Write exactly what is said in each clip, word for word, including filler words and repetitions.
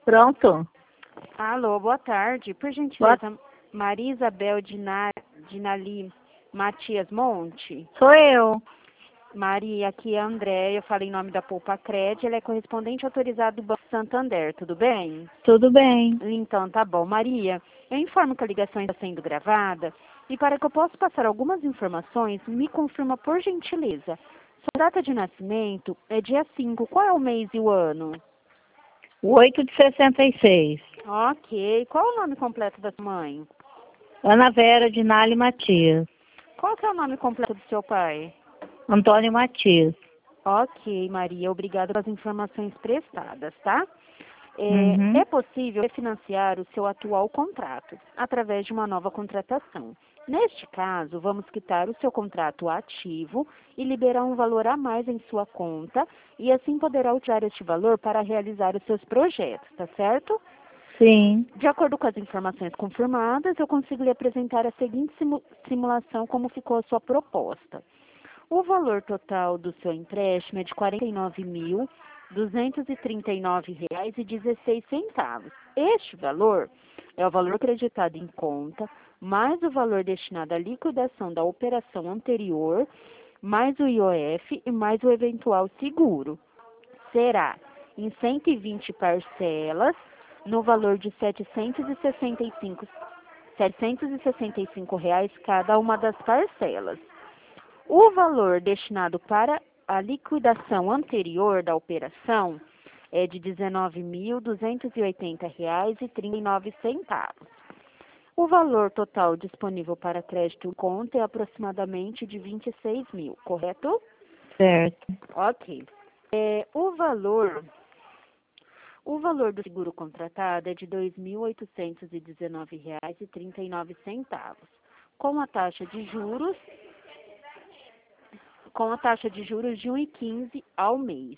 Pronto. Alô, boa tarde. Por Boa... gentileza, Maria Isabel Dina... Dinali Matias Monte. Sou eu. Maria, aqui é a Andréia, eu falei em nome da Poupa Cred, ela é correspondente autorizada do Banco Santander, tudo bem? Tudo bem. Então, tá bom. Maria, eu informo que a ligação está sendo gravada e para que eu possa passar algumas informações, me confirma por gentileza. Sua data de nascimento é dia cinco, qual é o mês e o ano? oito de sessenta e seis. Ok, qual é o nome completo da sua mãe? Ana Vera Dinali Matias. Qual que é o nome completo do seu pai? Antônio Matias. Ok, Maria, obrigada pelas informações prestadas, tá? É, Uhum. é possível refinanciar o seu atual contrato através de uma nova contratação. Neste caso, vamos quitar o seu contrato ativo e liberar um valor a mais em sua conta e assim poderá utilizar este valor para realizar os seus projetos, tá certo? Sim. De acordo com as informações confirmadas, eu consigo lhe apresentar a seguinte simu- simulação como ficou a sua proposta. O valor total do seu empréstimo é de quarenta e nove mil duzentos e trinta e nove reais e dezesseis centavos. Este valor é o valor acreditado em conta, mais o valor destinado à liquidação da operação anterior, mais o I O F e mais o eventual seguro. Será em cento e vinte parcelas, no valor de setecentos e sessenta e cinco, setecentos e sessenta e cinco reais cada uma das parcelas. O valor destinado para a liquidação anterior da operação é de dezenove mil duzentos e oitenta reais e trinta e nove centavos. O valor total disponível para crédito em conta é aproximadamente de vinte e seis mil, correto? Certo. Ok. É, o valor O valor do seguro contratado é de dois mil oitocentos e dezenove reais e trinta e nove centavos, com a taxa de juros com a taxa de juros de um vírgula quinze ao mês.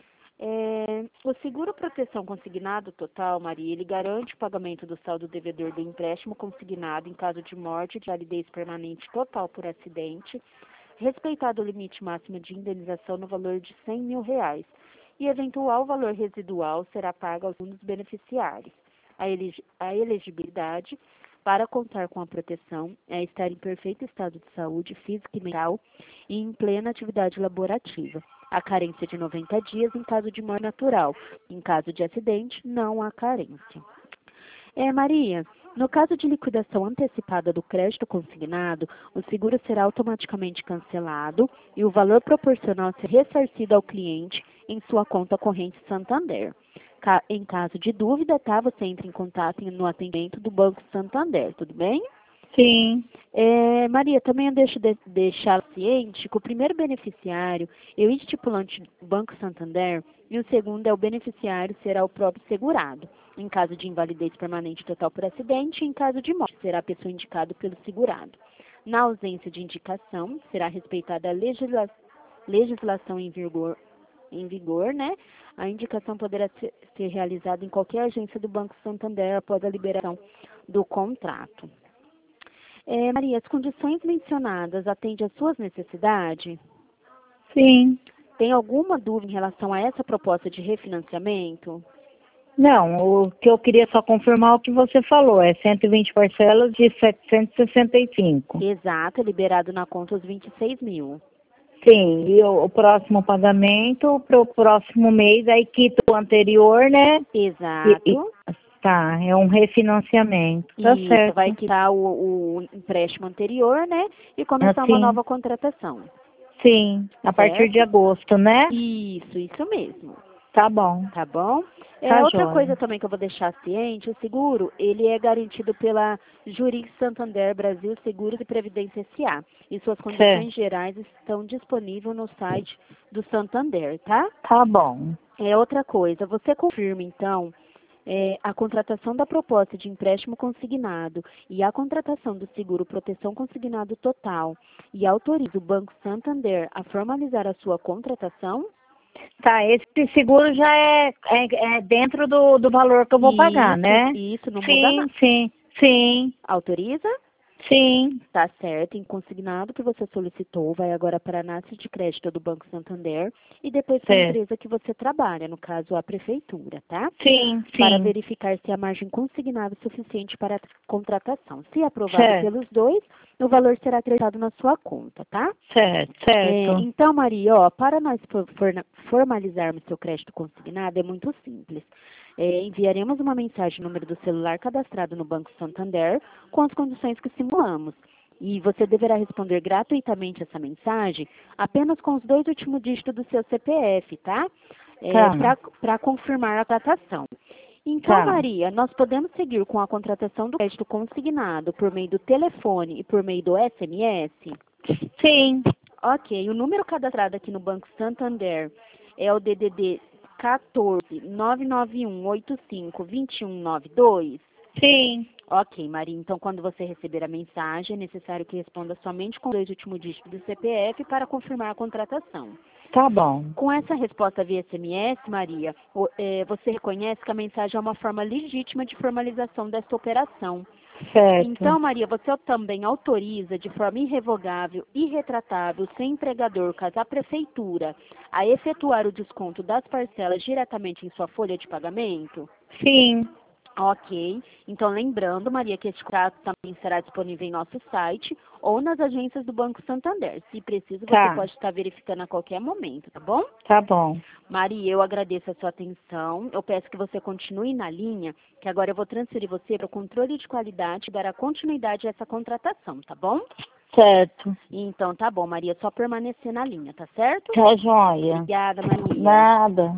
É, o seguro proteção consignado total, Maria, ele garante o pagamento do saldo devedor do empréstimo consignado em caso de morte, de validez permanente total por acidente, respeitado o limite máximo de indenização no valor de cem mil reais, e eventual valor residual será pago aos fundos beneficiários. A, elegi a elegibilidade para contar com a proteção é estar em perfeito estado de saúde física e mental e em plena atividade laborativa. A carência de noventa dias em caso de morte natural. Em caso de acidente, não há carência. É, Maria, no caso de liquidação antecipada do crédito consignado, o seguro será automaticamente cancelado e o valor proporcional será ressarcido ao cliente em sua conta corrente Santander. Ca- Em caso de dúvida, tá? Você entra em contato no atendimento do Banco Santander, tudo bem? Sim. É, Maria, também eu deixo de, deixar ciente que o primeiro beneficiário é o estipulante do Banco Santander e o segundo é o beneficiário será o próprio segurado. Em caso de invalidez permanente total por acidente, em caso de morte, será a pessoa indicada pelo segurado. Na ausência de indicação, será respeitada a legisla, legislação em vigor, em vigor, né? A indicação poderá ser, ser realizada em qualquer agência do Banco Santander após a liberação do contrato. É, Maria, as condições mencionadas atendem às suas necessidades? Sim. Tem alguma dúvida em relação a essa proposta de refinanciamento? Não, o que eu queria só confirmar o que você falou, é cento e vinte parcelas de setecentos e sessenta e cinco. Exato, liberado na conta os vinte e seis mil. Sim, e o, o próximo pagamento para o próximo mês, aí quita o anterior, né? E, e- Exato. tá, é um refinanciamento. Tá Isso, vai certo. quitar o, o empréstimo anterior, né? E começar uma Assim, nova contratação. sim, a partir de Certo? agosto, né? Isso, isso mesmo. Tá bom, Tá bom? É, tá outra jóia. coisa também que eu vou deixar ciente, o seguro, ele é garantido pela Juris Santander Brasil Seguros e Previdência S A. E suas Certo, condições gerais estão disponíveis no site do Santander, tá? tá bom. É outra coisa, você confirma então é, a contratação da proposta de empréstimo consignado e a contratação do seguro proteção consignado total e autoriza o Banco Santander a formalizar a sua contratação? Tá, esse seguro já é, é, é dentro do, do valor que eu vou pagar, Isso, né? isso, não muda Sim, nada. sim, sim, Autoriza? Sim. Tá certo, em consignado que você solicitou, vai agora para a análise de crédito do Banco Santander e depois para a Certo. empresa que você trabalha, no caso a prefeitura, tá? Sim, Para sim. verificar se a margem consignada é suficiente para a contratação. Se aprovado Certo. pelos dois, o valor será acreditado na sua conta, tá? Certo, certo. É, então, Maria, ó, para nós for- for- formalizarmos seu crédito consignado é muito simples. É, enviaremos uma mensagem no número do celular cadastrado no Banco Santander com as condições que simulamos. E você deverá responder gratuitamente essa mensagem apenas com os dois últimos dígitos do seu C P F, tá? É, Tá. para confirmar a tratação. Então, Tá. Maria, nós podemos seguir com a contratação do crédito consignado por meio do telefone e por meio do S M S? Sim. Ok, o número cadastrado aqui no Banco Santander é o D D D quatorze, nove nove um oito cinco, dois um nove dois? Sim. Ok, Maria, então quando você receber a mensagem, é necessário que responda somente com os dois últimos dígitos do C P F para confirmar a contratação. Tá bom. Com essa resposta via S M S, Maria, o- eh, você reconhece que a mensagem é uma forma legítima de formalização desta operação. Certo. Então, Maria, você também autoriza de forma irrevogável e retratável, sem empregador, caso a prefeitura, a efetuar o desconto das parcelas diretamente em sua folha de pagamento? Sim. Ok. Então, lembrando, Maria, que este contrato também será disponível em nosso site ou nas agências do Banco Santander. Se preciso, você Tá. pode estar verificando a qualquer momento, tá bom? Tá bom. Maria, eu agradeço a sua atenção. Eu peço que você continue na linha, que agora eu vou transferir você para o controle de qualidade e dar a continuidade a essa contratação, tá bom? Certo. Então, tá bom, Maria. Só permanecer na linha, tá certo? Tá joia. Obrigada, Maria. Nada.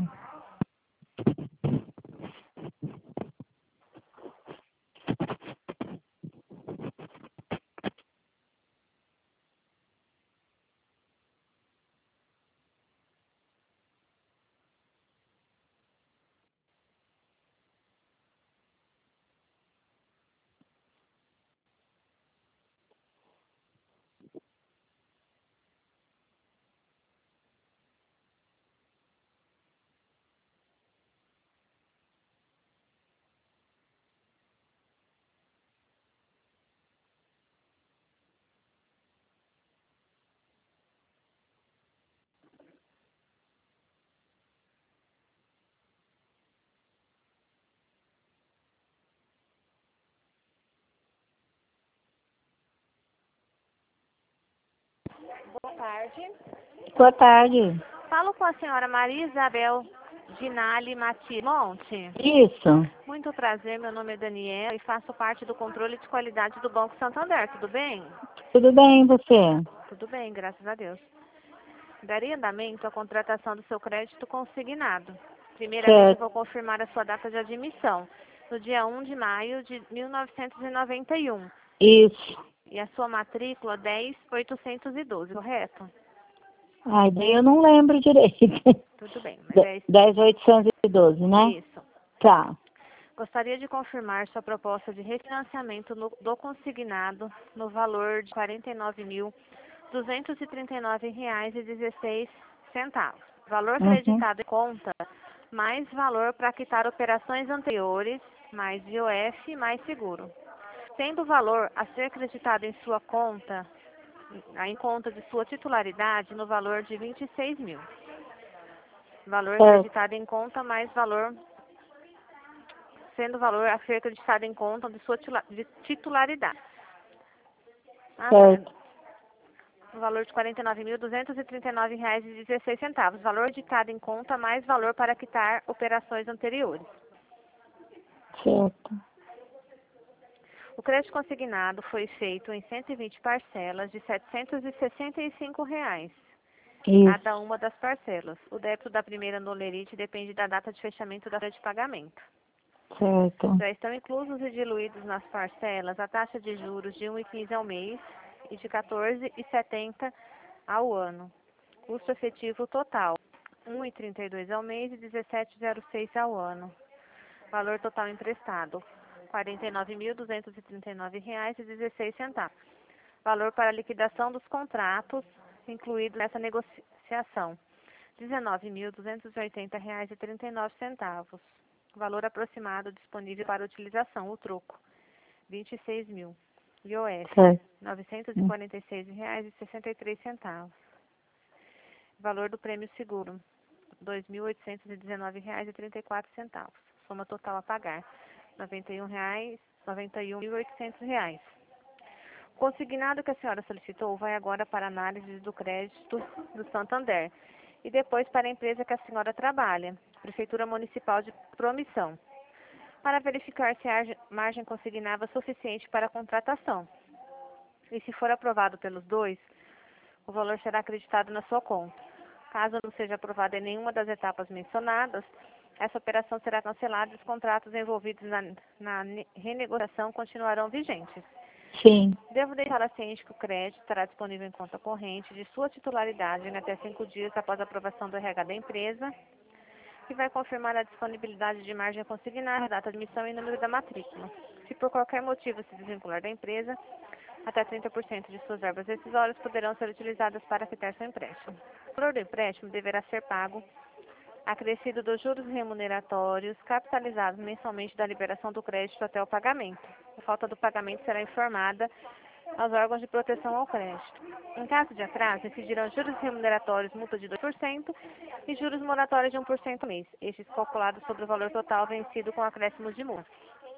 Boa tarde. Boa tarde. Falo com a senhora Maria Isabel Ginali Mati Monte. Isso. Muito prazer, meu nome é Daniela e faço parte do controle de qualidade do Banco Santander, tudo bem? Tudo bem, você? Tudo bem, graças a Deus. Daria andamento à contratação do seu crédito consignado. Primeiramente, eu Certo. vou confirmar a sua data de admissão, no dia um de maio de mil novecentos e noventa e um. Isso. E a sua matrícula dez mil oitocentos e doze, correto? Ai, daí eu não lembro direito. Tudo bem, mas é isso. dez mil oitocentos e doze, né? Isso. Tá. Gostaria de confirmar sua proposta de refinanciamento no- do consignado no valor de quarenta e nove mil duzentos e trinta e nove reais e dezesseis centavos. Valor Uhum. creditado em conta, mais valor para quitar operações anteriores, mais I O F, mais seguro. Tendo o valor a ser creditado em sua conta, em conta de sua titularidade, no valor de vinte e seis mil. Valor Certo. creditado em conta, mais valor sendo o valor a ser acreditado em conta de sua tila- de titularidade. Ah, Certo. no valor de quarenta e nove mil duzentos e trinta e nove reais e dezesseis centavos. Valor acreditado em conta mais valor para quitar operações anteriores. Certo. O crédito consignado foi feito em cento e vinte parcelas de setecentos e sessenta e cinco reais. Isso. Cada uma das parcelas. O débito da primeira no lerite depende da data de fechamento da folha de pagamento. Certo. Já estão inclusos e diluídos nas parcelas a taxa de juros de um vírgula quinze ao mês e de quatorze vírgula setenta ao ano. Custo efetivo total, um vírgula trinta e dois ao mês e dezessete vírgula zero seis ao ano. Valor total emprestado, quarenta e nove mil duzentos e trinta e nove reais e dezesseis centavos. Valor para liquidação dos contratos incluído nessa negociação, dezenove mil duzentos e oitenta reais e trinta e nove centavos. Valor aproximado disponível para utilização, o troco, vinte e seis mil. I O F, Certo. novecentos e quarenta e seis reais e sessenta e três centavos. Valor do prêmio seguro, dois mil oitocentos e dezenove reais e trinta e quatro centavos. Soma total a pagar, noventa e um reais, noventa e um mil e oitocentos reais. O consignado que a senhora solicitou vai agora para análise do crédito do Santander e depois para a empresa que a senhora trabalha, Prefeitura Municipal de Promissão, para verificar se a margem consignada é suficiente para a contratação. E se for aprovado pelos dois, o valor será acreditado na sua conta. Caso não seja aprovado em nenhuma das etapas mencionadas, essa operação será cancelada e os contratos envolvidos na, na renegociação continuarão vigentes. Sim. Devo deixar ciente que o crédito estará disponível em conta corrente de sua titularidade em até cinco dias após a aprovação do R H da empresa, que vai confirmar a disponibilidade de margem consignada, data de emissão e número da matrícula. Se por qualquer motivo se desvincular da empresa, até trinta por cento de suas verbas decisórias poderão ser utilizadas para quitar seu empréstimo. O valor do empréstimo deverá ser pago acrescido dos juros remuneratórios capitalizados mensalmente da liberação do crédito até o pagamento. A falta do pagamento será informada aos órgãos de proteção ao crédito. Em caso de atraso, incidirão juros remuneratórios, multa de dois por cento e juros moratórios de um por cento ao mês, estes calculados sobre o valor total vencido com acréscimos de multa.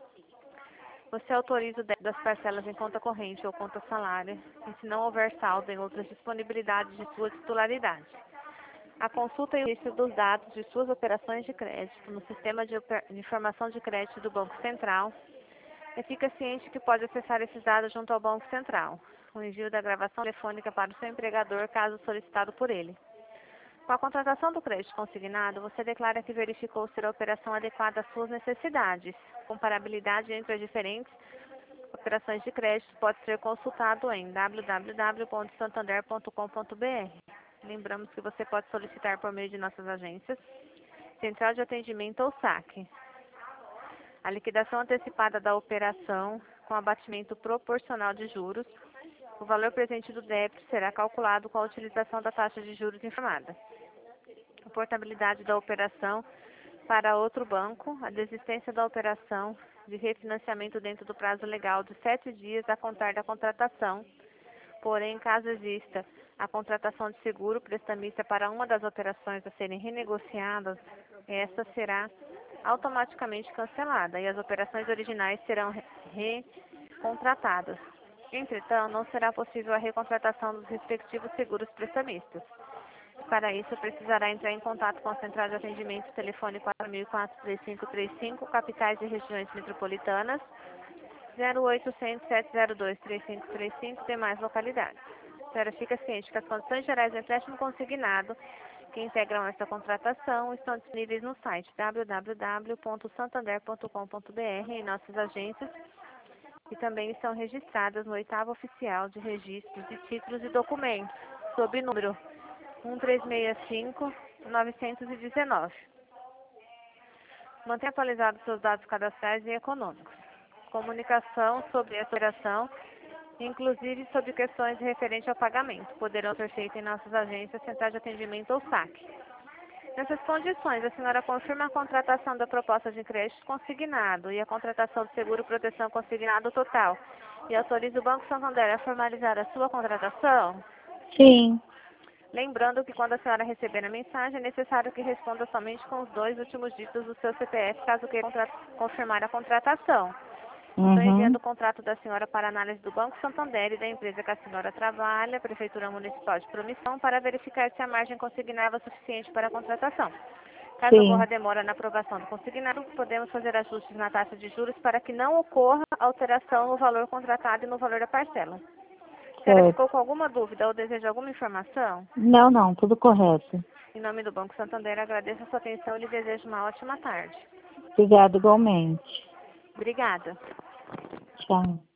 Você autoriza o débito das parcelas em conta corrente ou conta salário, e se não houver saldo em outras disponibilidades de sua titularidade. A consulta e o registro dos dados de suas operações de crédito no sistema de, de informação de crédito do Banco Central, e fica ciente que pode acessar esses dados junto ao Banco Central. O envio da gravação telefônica para o seu empregador, caso solicitado por ele. Com a contratação do crédito consignado, você declara que verificou ser a operação adequada às suas necessidades. Comparabilidade entre as diferentes operações de crédito pode ser consultado em w w w ponto santander ponto com ponto b r. Lembramos que você pode solicitar por meio de nossas agências, Central de Atendimento ou saque. A liquidação antecipada da operação com abatimento proporcional de juros, o valor presente do débito será calculado com a utilização da taxa de juros informada. A portabilidade da operação para outro banco, a desistência da operação de refinanciamento dentro do prazo legal de sete dias a contar da contratação. Porém, caso exista a contratação de seguro prestamista para uma das operações a serem renegociadas, essa será automaticamente cancelada e as operações originais serão recontratadas. Entretanto, não será possível a recontratação dos respectivos seguros prestamistas. Para isso, precisará entrar em contato com a Central de Atendimento telefone quatro mil e quatro, três cinco três cinco, capitais e regiões metropolitanas, zero oitocentos, sete zero dois, três cinco três cinco, demais localidades. A senhora fica ciente que as condições gerais do empréstimo consignado que integram esta contratação estão disponíveis no site w w w ponto santander ponto com ponto b r em nossas agências e também estão registradas no oitavo oficial de registros de títulos e documentos, sob número um três seis cinco, nove um nove. Mantenha atualizados seus dados cadastrais e econômicos. Comunicação sobre essa operação, inclusive sobre questões referentes ao pagamento, poderão ser feitas em nossas agências, Central de Atendimento ou saque. Nessas condições, a senhora confirma a contratação da proposta de crédito consignado e a contratação do seguro proteção consignado total e autoriza o Banco Santander a formalizar a sua contratação? Sim. Lembrando que quando a senhora receber a mensagem, é necessário que responda somente com os dois últimos dígitos do seu C P F, caso queira confirmar a contratação. Uhum. Estou enviando o contrato da senhora para análise do Banco Santander e da empresa que a senhora trabalha, Prefeitura Municipal de Promissão, para verificar se a margem consignada é suficiente para a contratação. Caso Sim. ocorra demora na aprovação do consignado, podemos fazer ajustes na taxa de juros para que não ocorra alteração no valor contratado e no valor da parcela. A senhora ficou com alguma dúvida ou deseja alguma informação? Não, não, tudo correto. Em nome do Banco Santander, agradeço a sua atenção e lhe desejo uma ótima tarde. Obrigada igualmente. Obrigada. Tchau.